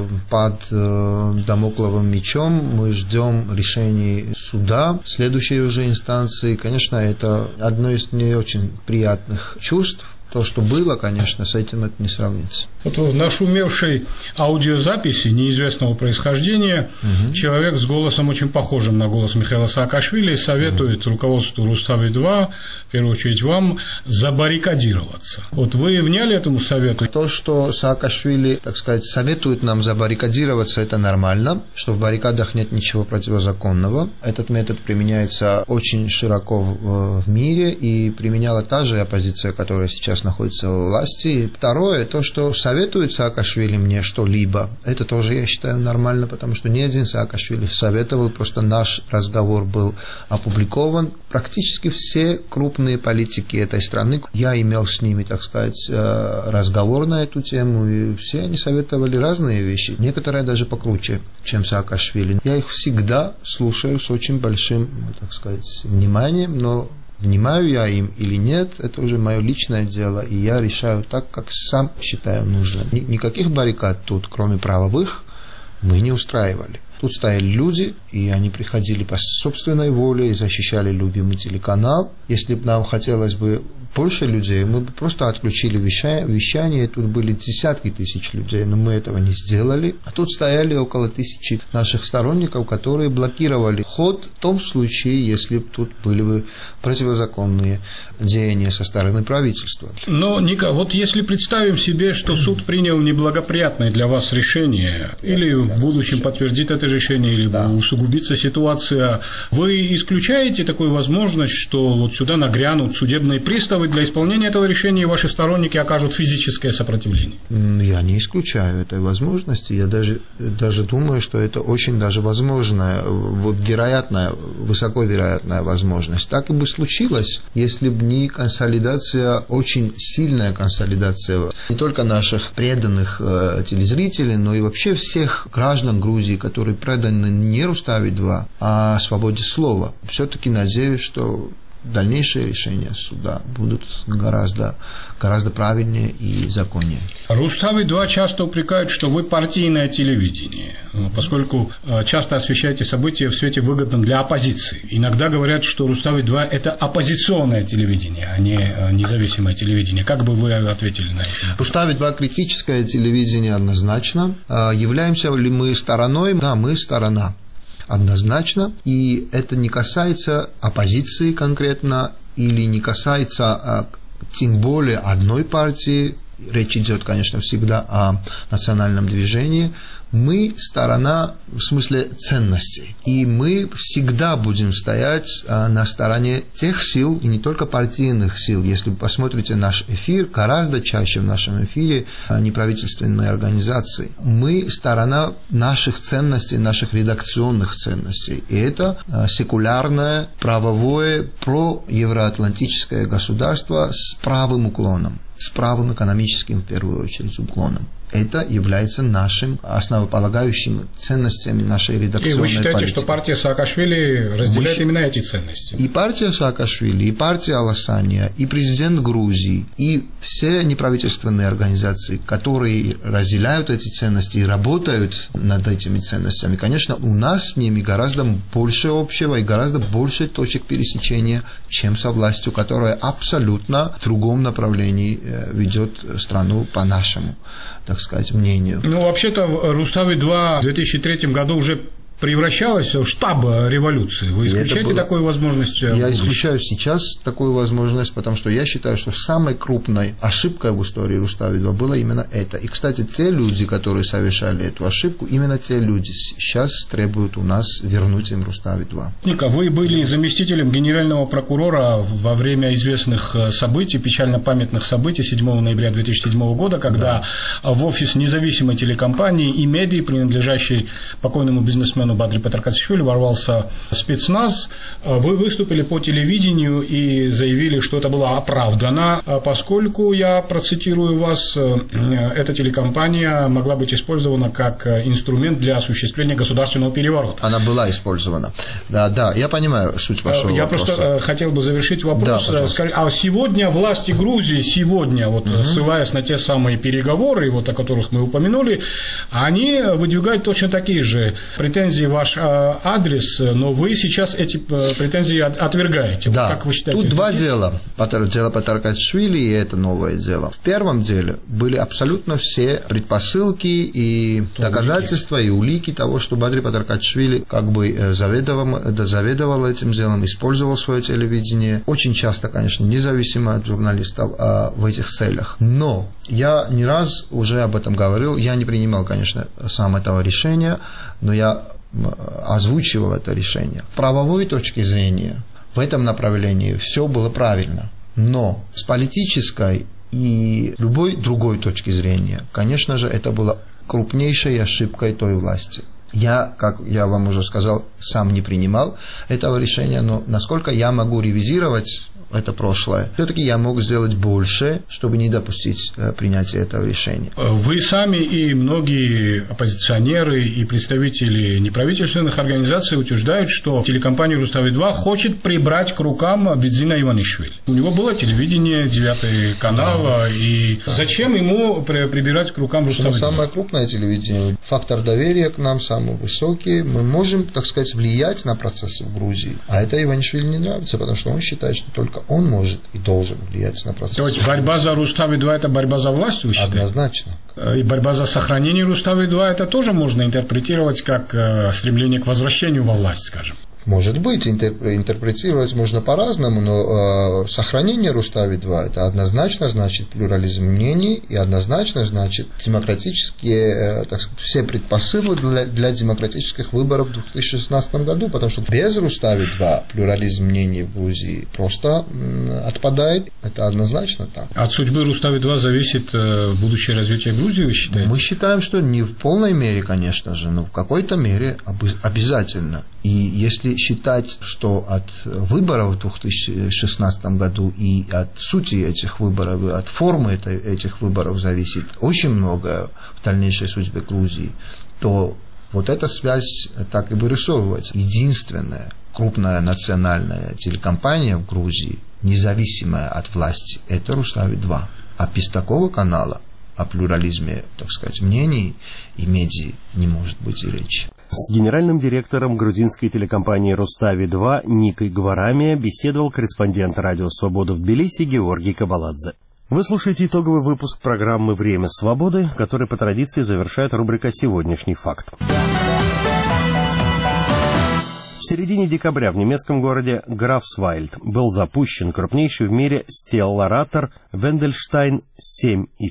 под дамокловым мечом, мы ждем решений суда, следующей уже инстанции. Конечно, это одно из не очень приятных чувств. То, что было, конечно, с этим это не сравнится. Вот в нашумевшей аудиозаписи неизвестного происхождения человек с голосом очень похожим на голос Михаила Саакашвили советует руководству «Рустави-2», в первую очередь вам, забаррикадироваться. Вот вы вняли этому совету? То, что Саакашвили, так сказать, советует нам забаррикадироваться, это нормально, что в баррикадах нет ничего противозаконного. Этот метод применяется очень широко в мире, и применяла та же оппозиция, которая сейчас находится во власти. И второе, то, что советует Саакашвили мне что-либо, это тоже, я считаю, нормально, потому что ни один Саакашвили советовал, просто наш разговор был опубликован. Практически все крупные политики этой страны, я имел с ними, так сказать, разговор на эту тему, и все они советовали разные вещи, некоторые даже покруче, чем Саакашвили. Я их всегда слушаю с очень большим, так сказать, вниманием, но внимаю я им или нет, это уже мое личное дело, и я решаю так, как сам считаю нужно. Никаких баррикад тут, кроме правовых, мы не устраивали. Тут стояли люди, и они приходили по собственной воле и защищали любимый телеканал. Если бы нам хотелось бы больше людей, мы бы просто отключили вещание, и тут были десятки тысяч людей, но мы этого не сделали. А тут стояли около 1000 наших сторонников, которые блокировали ход в том случае, если бы тут были бы противозаконные деяния со стороны правительства. Но, Ника, вот если представим себе, что суд принял неблагоприятное для вас решение, или в будущем подтвердит это решение, или усугубится ситуация, вы исключаете такую возможность, что вот сюда нагрянут судебные приставы для исполнения этого решения, и ваши сторонники окажут физическое сопротивление? Я не исключаю этой возможности. Я даже думаю, что это очень даже возможная, вероятная, высоко вероятная возможность. Так и бы случилось, если бы не консолидация, очень сильная консолидация не только наших преданных телезрителей, но и вообще всех граждан Грузии, которые преданы не Рустави-2, а свободе слова. Все-таки надеюсь, что дальнейшие решения суда будут гораздо правильнее и законнее. Рустави-2 часто упрекают, что вы партийное телевидение, поскольку часто освещаете события в свете выгодном для оппозиции. Иногда говорят, что Рустави-2 – это оппозиционное телевидение, а не независимое телевидение. Как бы вы ответили на это? Рустави-2 – критическое телевидение однозначно. Являемся ли мы стороной? Да, мы сторона. Однозначно, и это не касается оппозиции конкретно, или не касается тем более одной партии, речь идет, конечно, всегда о национальном движении. Мы сторона в смысле ценностей, и мы всегда будем стоять на стороне тех сил, и не только партийных сил. Если вы посмотрите наш эфир, гораздо чаще в нашем эфире неправительственные организации. Мы сторона наших ценностей, наших редакционных ценностей, и это секулярное, правовое, проевроатлантическое государство с правым уклоном, с правым экономическим, в первую очередь, уклоном. Это является нашим основополагающим ценностями нашей редакционной политики. И вы считаете, политики. Что партия Саакашвили разделяет именно эти ценности? И партия Саакашвили, и партия Аласания, и президент Грузии, и все неправительственные организации, которые разделяют эти ценности и работают над этими ценностями, конечно, у нас с ними гораздо больше общего и гораздо больше точек пересечения, чем со властью, которая абсолютно в другом направлении ведет страну по-нашему, так сказать, мнению. Ну, вообще-то, Рустави-2 в 2003 году уже превращалась в штаб революции. Вы исключаете такую возможность? Я исключаю сейчас такую возможность, потому что я считаю, что самой крупной ошибкой в истории Рустави-2 было именно это. И, кстати, те люди, которые совершали эту ошибку, именно те люди сейчас требуют у нас вернуть им Рустави-2. Ника, вы были заместителем генерального прокурора во время известных событий, печально памятных событий 7 ноября 2007 года, когда в офис независимой телекомпании и медиа, принадлежащей покойному бизнесмену Бадри Петаркачвили, ворвался спецназ. Вы выступили по телевидению и заявили, что это было оправдано, поскольку, я процитирую вас, эта телекомпания могла быть использована как инструмент для осуществления государственного переворота. Она была использована. Да, я понимаю суть вашего вопроса. Я просто хотел бы завершить вопрос. Да, а сегодня власти Грузии, ссылаясь на те самые переговоры, о которых мы упомянули, они выдвигают точно такие же претензии в ваш адрес, но вы сейчас эти претензии отвергаете. Да, как вы считаете? Тут два дела. Дело Петаркачвили и это новое дело. В первом деле были абсолютно все предпосылки и доказательства, и улики того, что Бадри Петаркачвили как бы заведовал этим делом, использовал свое телевидение. Очень часто, конечно, независимо от журналистов в этих целях. Но я не раз уже об этом говорил. Я не принимал, конечно, сам этого решения, но я озвучивал это решение. С правовой точки зрения в этом направлении все было правильно, но с политической и любой другой точки зрения, конечно же, это было крупнейшей ошибкой той власти. Я, как я вам уже сказал, сам не принимал этого решения, но насколько я могу ревизировать это прошлое, все-таки я мог сделать больше, чтобы не допустить принятия этого решения. Вы сами и многие оппозиционеры и представители неправительственных организаций утверждают, что телекомпания Рустави-2 хочет прибрать к рукам Бедзина Иванишвили. У него было телевидение, 9 канал, и зачем ему прибирать к рукам Рустави-2? Самое крупное телевидение, фактор доверия к нам самый высокий, мы можем, так сказать, влиять на процессы в Грузии, а это Иванишвили не нравится, потому что он считает, что только он может и должен влиять на процесс. То есть борьба за Рустави-2 – это борьба за власть, вы считаете? Однозначно. И борьба за сохранение Рустави-2 – это тоже можно интерпретировать как стремление к возвращению во власть, скажем. Может быть, интерпретировать можно по-разному, но сохранение Рустави-2 это однозначно значит плюрализм мнений и однозначно значит демократические, так сказать, все предпосылы для демократических выборов в 2016 году, потому что без Рустави-2 плюрализм мнений в Грузии просто отпадает, это однозначно так. От судьбы Рустави-2 зависит будущее развитие Грузии, вы считаете? Мы считаем, что не в полной мере, конечно же, но в какой-то мере обязательно. И если считать, что от выборов в 2016 году и от сути этих выборов, и от формы этих выборов зависит очень многое в дальнейшей судьбе Грузии, то вот эта связь так и вырисовывается. Единственное, крупная национальная телекомпания в Грузии, независимая от власти, это Рустави-2. А без такого канала о плюрализме, так сказать, мнений и медиа не может быть и речи. С генеральным директором грузинской телекомпании «Рустави-2» Никой Гварамия беседовал корреспондент «Радио Свобода» в Тбилиси Георгий Кабаладзе. Вы слушаете итоговый выпуск программы «Время свободы», который по традиции завершает рубрика «Сегодняшний факт». В середине декабря в немецком городе Графсвальд был запущен крупнейший в мире стелларатор Wendelstein 7X.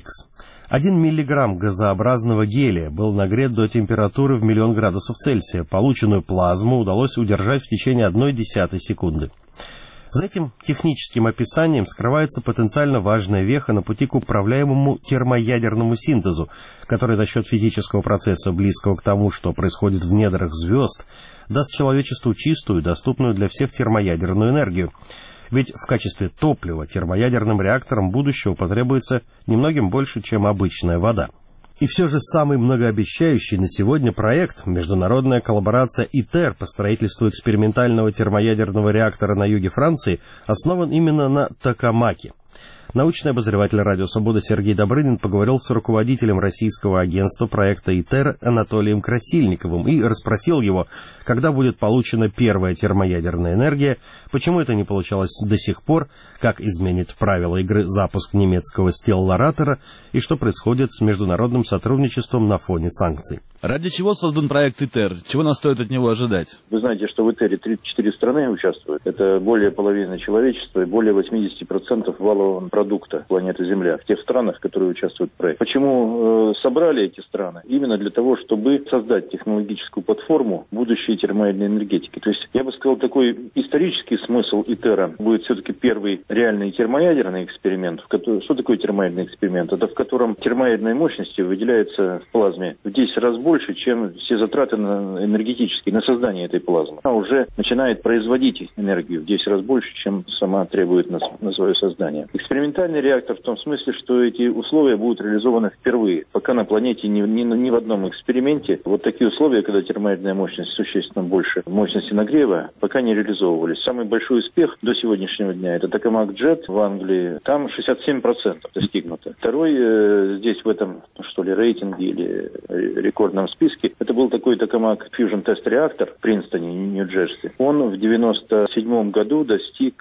1 миллиграмм газообразного гелия был нагрет до температуры в 1 000 000 градусов Цельсия. Полученную плазму удалось удержать в течение 0,1 секунды. За этим техническим описанием скрывается потенциально важная веха на пути к управляемому термоядерному синтезу, который за счет физического процесса, близкого к тому, что происходит в недрах звезд, даст человечеству чистую, доступную для всех термоядерную энергию. Ведь в качестве топлива термоядерным реакторам будущего потребуется немногим больше, чем обычная вода. И все же самый многообещающий на сегодня проект — международная коллаборация ИТЕР по строительству экспериментального термоядерного реактора на юге Франции основан именно на токамаке. Научный обозреватель «Радио Свобода» Сергей Добрынин поговорил с руководителем российского агентства проекта ИТЕР Анатолием Красильниковым и расспросил его, когда будет получена первая термоядерная энергия, почему это не получалось до сих пор, как изменит правила игры запуск немецкого стелларатора и что происходит с международным сотрудничеством на фоне санкций. Ради чего создан проект ИТЕР? Чего нам стоит от него ожидать? Вы знаете, что в ИТЕРе 34 страны участвуют. Это более половины человечества и более 80% валового продукта планеты Земля в тех странах, которые участвуют в проекте. Почему собрали эти страны? Именно для того, чтобы создать технологическую платформу будущей термоядерной энергетики. То есть, я бы сказал, такой исторический смысл ИТЕРа будет все-таки первый реальный термоядерный эксперимент. Что такое термоядерный эксперимент? Это в котором термоядерной мощности выделяется в плазме в 10 раз больше, чем все затраты энергетические на создание этой плазмы. Она уже начинает производить энергию в 10 раз больше, чем сама требует на свое создание. Экспериментальный реактор в том смысле, что эти условия будут реализованы впервые. Пока на планете ни в одном эксперименте вот такие условия, когда термоядерная мощность существенно больше мощности нагрева, пока не реализовывались. Самый большой успех до сегодняшнего дня — это Токамак Джет в Англии. Там 67% достигнуто. Второй здесь в этом, рейтинге или рекордном списке, это был такой Токамак Fusion Test Reactor в Принстоне, Нью-Джерси. Он в 1997 году достиг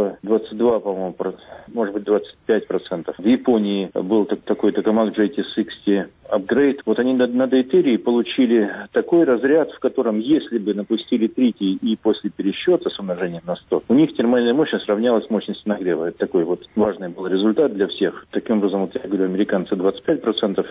22, по-моему, может быть 25%. В Японии был такой Токамак JT60 Upgrade. Вот они на дейтерии получили такой разряд, в котором, если бы напустили тритий и после пересчета с умножением на 100, у них термальная мощность равнялась мощности нагрева. Это такой вот важный был результат для всех. Таким образом, вот я говорю, американцы 25%,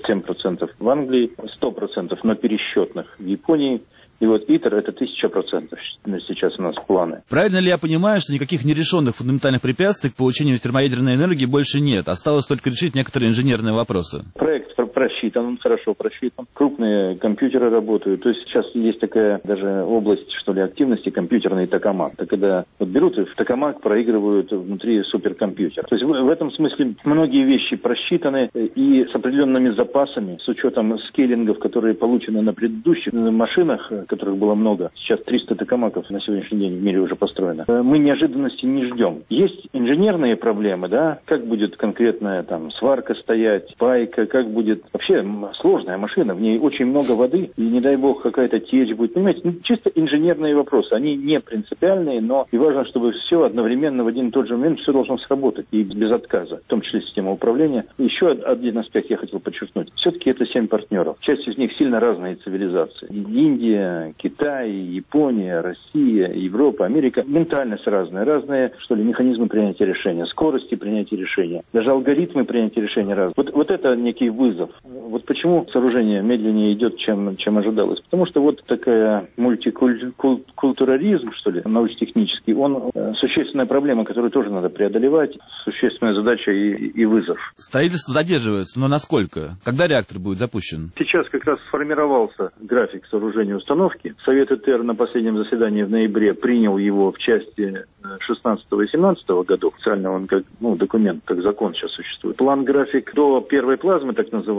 67% в Англии, 100% на пересчетных в Японии. И вот ИТЕР — это 1000% сейчас у нас планы. Правильно ли я понимаю, что никаких нерешенных фундаментальных препятствий к получению термоядерной энергии больше нет? Осталось только решить некоторые инженерные вопросы. Проект просчитан, он хорошо просчитан. Крупные компьютеры работают. То есть сейчас есть такая даже область, активности компьютерный токамак. Это когда берут и в токамак проигрывают внутри суперкомпьютер. То есть в этом смысле многие вещи просчитаны и с определенными запасами, с учетом скейлингов, которые получены на предыдущих машинах, которых было много. Сейчас 300 токамаков на сегодняшний день в мире уже построено. Мы неожиданности не ждем. Есть инженерные проблемы, да, как будет конкретная сварка стоять, пайка, как будет вообще сложная машина, в ней очень много воды, и не дай бог какая-то течь будет. Понимаете, чисто инженерные вопросы, они не принципиальные, но и важно, чтобы все одновременно в один и тот же момент все должно сработать, и без отказа, в том числе система управления. Еще один аспект я хотел подчеркнуть. Все-таки это 7 партнеров. Часть из них сильно разные цивилизации. Индия, Китай, Япония, Россия, Европа, Америка. Ментальность разная. Разные, механизмы принятия решения, скорости принятия решения. Даже алгоритмы принятия решения разные. Вот это некий вызов. Вот почему сооружение медленнее идет, чем ожидалось. Потому что вот такая мультикультурализм, научно-технический, он существенная проблема, которую тоже надо преодолевать. Существенная задача и вызов. Строительство задерживается, но насколько? Когда реактор будет запущен? Сейчас как раз сформировался график сооружения установки. Совет ИТЕР на последнем заседании в ноябре принял его в части 16 и 17 годов. Официально он как документ, как закон сейчас существует. План-график до первой плазмы, так называемой,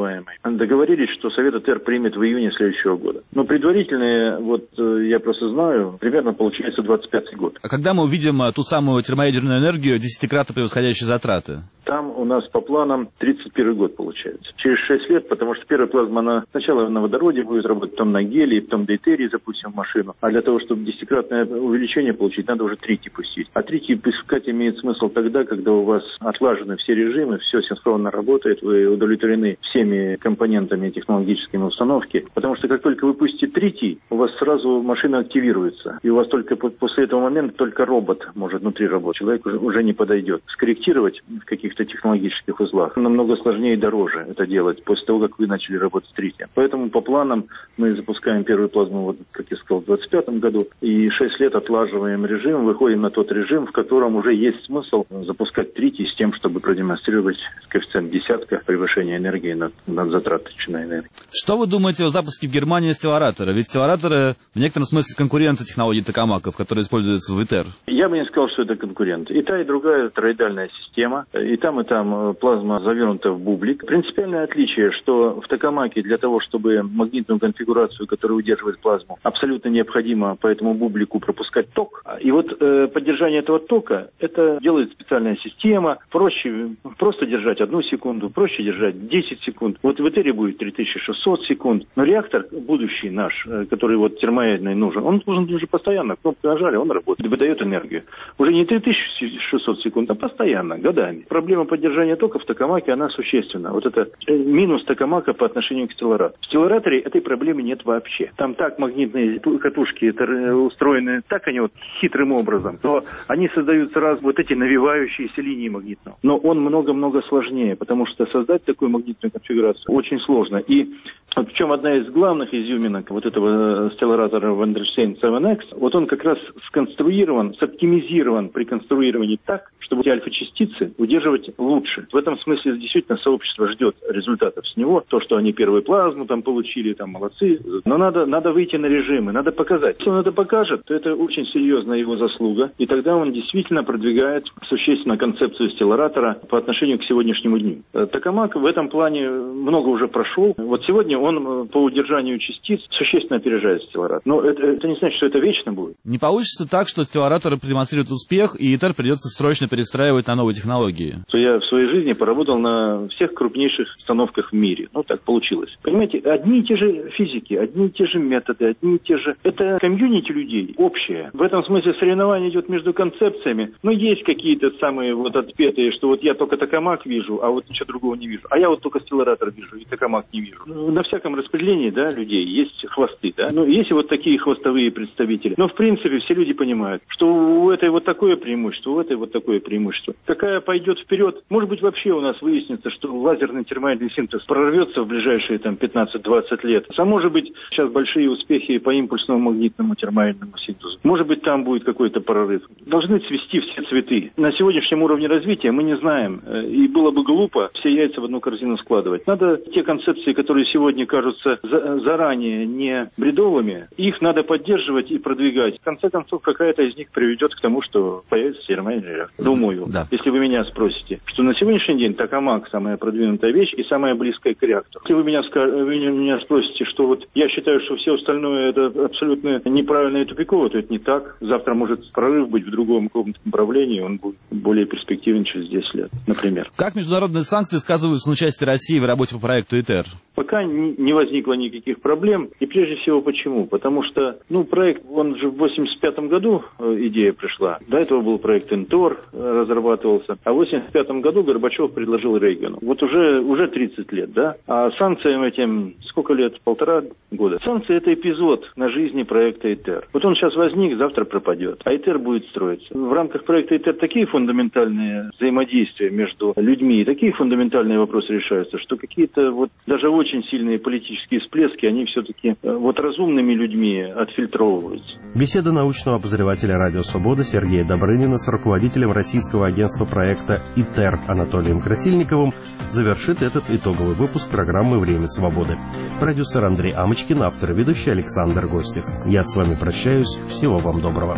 называемый. Договорились, что Совет ИТЕР примет в июне следующего года. Но предварительные, я просто знаю, примерно получается 25-й год. А когда мы увидим ту самую термоядерную энергию, 10-кратно превосходящую затраты? Там у нас по планам 31 год получается. Через 6 лет, потому что первая плазма, она сначала на водороде будет работать, потом на гелии, потом дейтерий запустим в машину. А для того, чтобы 10-кратное увеличение получить, надо уже тритий пустить. А тритий пускать имеет смысл тогда, когда у вас отлажены все режимы, все синхронно работает, вы удовлетворены всеми компонентами технологическими установки. Потому что как только вы пустите тритий, у вас сразу машина активируется. И у вас только после этого момента только робот может внутри работать. Человек уже не подойдет. Скорректировать в каких-то технологических узлах намного сложнее и дороже это делать после того, как вы начали работать с тритием. Поэтому по планам мы запускаем первую плазму, как я сказал, в 2025 году. И 6 лет отлаживаем режим, выходим на тот режим, в котором уже есть смысл запускать тритий с тем, чтобы продемонстрировать коэффициент десятка превышения энергии над затраченной энергией. Что вы думаете о запуске в Германии стелларатора? Ведь стеллараторы в некотором смысле конкуренты технологий токамаков, которые используются в ИТЕР. Я бы не сказал, что это конкуренты. И та, и другая тороидальная система. И там плазма завернута в бублик. Принципиальное отличие, что в токамаке для того, чтобы магнитную конфигурацию, которая удерживает плазму, абсолютно необходимо по этому бублику пропускать ток. И поддержание этого тока, это делает специальная система. Проще просто держать 1 секунду, проще держать 10 секунд. В ИТЕРе будет 3600 секунд. Но реактор будущий наш, который термоядерный нужен, он должен уже постоянно, кнопку нажали, он работает, выдает энергию. Уже не 3600 секунд, а постоянно, годами. Проблема поддержания тока в токамаке, она существенна. Это минус токамака по отношению к стелларатору. В стеллараторе этой проблемы нет вообще. Там так магнитные катушки устроены, так они хитрым образом, то они создают сразу эти навивающиеся линии магнитного. Но он много-много сложнее, потому что создать такую магнитную конфигурацию очень сложно. И причем одна из главных изюминок этого стелларатора Вандерштейн 7X, он как раз сконструирован, соптимизирован при конструировании так, чтобы эти альфа-частицы удерживать лучше. В этом смысле действительно сообщество ждет результатов с него. То, что они первую плазму получили, молодцы. Но надо выйти на режимы, надо показать. Если он это покажет, то это очень серьезная его заслуга. И тогда он действительно продвигает существенно концепцию стелларатора по отношению к сегодняшнему дню. Токамак в этом плане много уже прошел. Сегодня он по удержанию частиц существенно опережает стелларатор. Но это не значит, что это вечно будет. Не получится так, что стеллараторы продемонстрируют успех, и ИТЕР придется срочно перестраивать на новые технологии? Я в своей жизни поработал на всех крупнейших установках в мире. Так получилось. Понимаете, одни и те же физики, одни и те же методы, одни и те же... Это комьюнити людей общее. В этом смысле соревнование идет между концепциями. Есть какие-то самые отпетые, что я только токамак вижу, а ничего другого не вижу. А я только стелларатор вижу, и токамак не вижу. На всяком распределении, людей есть хвосты, есть такие хвостовые представители. Но в принципе все люди понимают, что у этой такое преимущество, у этой такое преимущество. Какая пойдет вперед, может быть вообще у нас выяснится, что лазерный термоядерный синтез прорвется в ближайшие 15-20 лет. А может быть сейчас большие успехи по импульсному магнитному термоядерному синтезу. Может быть там будет какой-то прорыв. Должны цвести все цветы. На сегодняшнем уровне развития мы не знаем. И было бы глупо все яйца в одну корзину складывать. Надо те концепции, которые сегодня кажутся заранее не бредовыми, их надо поддерживать и продвигать. В конце концов, какая-то из них приведет к тому, что появится термоядерный реактор. Думаю, если вы меня спросите, что на сегодняшний день токамак самая продвинутая вещь и самая близкая к реактору. Если вы меня спросите, что я считаю, что все остальное это абсолютно неправильно и тупиково, то это не так. Завтра может прорыв быть в другом каком-то направлении, он будет более перспективен через 10 лет, например. Как международные санкции сказываются на участии России в работе по проекту ИТЕР? Пока не возникло никаких проблем. И прежде всего почему? Потому что, проект, он же в 85 году идея пришла. До этого был проект ИНТОР, разрабатывался. А в 85 году Горбачев предложил Рейгану. Уже 30 лет, А санкциям этим сколько лет? 1,5 года. Санкции — это эпизод на жизни проекта ИТЕР. Он сейчас возник, завтра пропадет. А ИТЕР будет строиться. В рамках проекта ИТЕР такие фундаментальные взаимодействия между людьми и такие фундаментальные вопросы решаются, что какие-то даже очень сильные политические всплески, они все-таки разумными людьми отфильтровываются. Беседа научного обозревателя «Радио Свобода» Сергея Добрынина с руководителем российского агентства проекта ИТЕР Анатолием Красильниковым завершит этот итоговый выпуск программы «Время свободы». Продюсер Андрей Амочкин, автор и ведущий Александр Гостев. Я с вами прощаюсь. Всего вам доброго.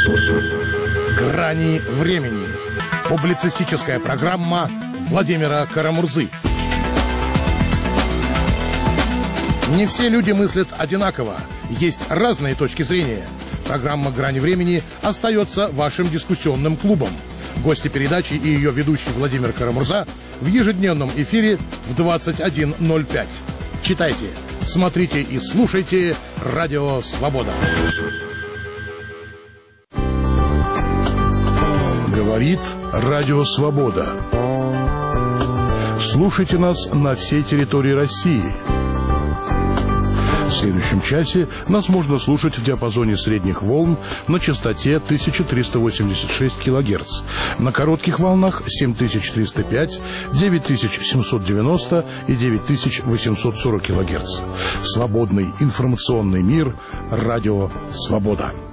Грани времени. Публицистическая программа Владимира Карамурзы. Не все люди мыслят одинаково. Есть разные точки зрения. Программа «Грани времени» остается вашим дискуссионным клубом. Гости передачи и ее ведущий Владимир Карамурза в ежедневном эфире в 21:05. Читайте, смотрите и слушайте «Радио Свобода». Говорит Радио Свобода. Слушайте нас на всей территории России. В следующем часе нас можно слушать в диапазоне средних волн на частоте 1386 кГц, на коротких волнах 7305, 9790 и 9840 кГц. Свободный информационный мир. Радио Свобода.